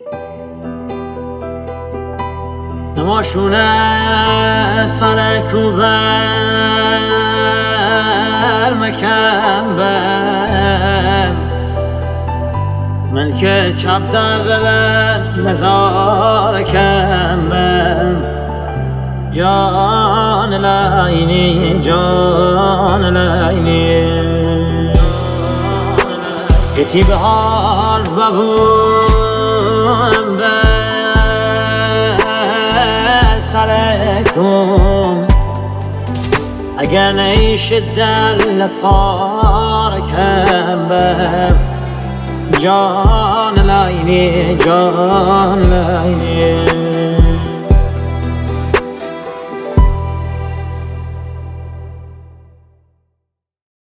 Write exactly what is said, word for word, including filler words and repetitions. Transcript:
نماشونه سر کوبر مکم بر ملک چپ در ببر مزار کم بر جان لعینی جان لعینی یتی بهار ببون بر سرکم اگر نیش دل پارکم بر جان لعینی جان لعینی